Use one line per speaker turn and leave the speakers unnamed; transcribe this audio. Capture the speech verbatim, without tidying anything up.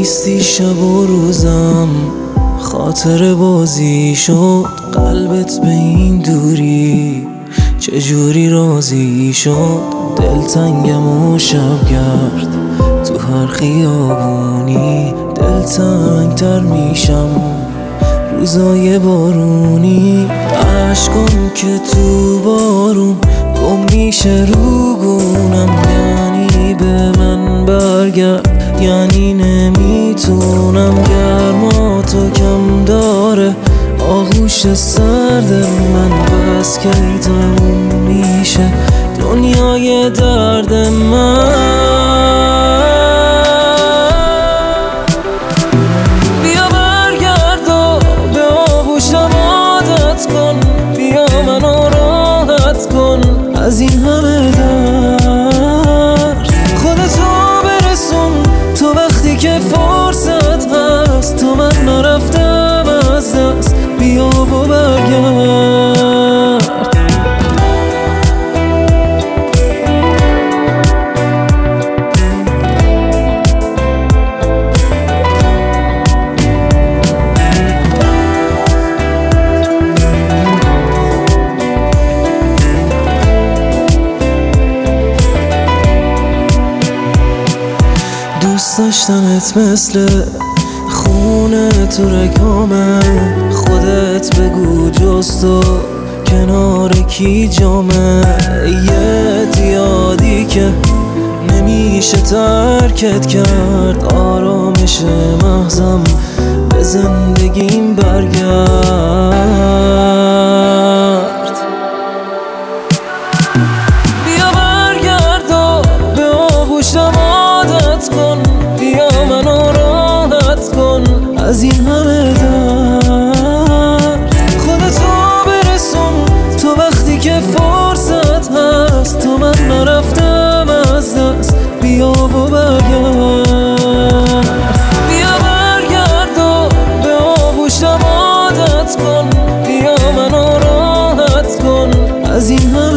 نیستی شب و روزم، خاطر بازی شد قلبت به این دوری، چجوری راضی شد دلتنگم و شبگرد، تو هر خیابونی دلتنگ تر میشم روزای بارونی، عشقم که تو بارون گم میشه رو گونم، یعنی به من برگرد یعنی نمیتونم، گرما تو کم داره آغوش سرد من، بس که تموم میشه دنیای درد من. بیا برگرد و به آغوشم عادت کن، بیا منو راحت کن از این همه درد، خودتو برسون تو وقتی که فرصت هست، تا من نرفتم از دست بیا و برگرد. دوست داشتنت مثل خونه تو رگامه، خودت بگو جز تو کنار کی جامه، یه دیادی که نمیشه ترکت کرد، آرامش مغزم به زندگیم برگرد. بیا برگرد و به آغوشم عادت کن، بیا منو راحت کن از این همه درد، خودتو برسون تو وقتی که فرصت هست، تا من نرفتم از دست بیا و برگرد. بیا برگرد و به آغوشم عادت کن، بیا منو راحت کن از این همه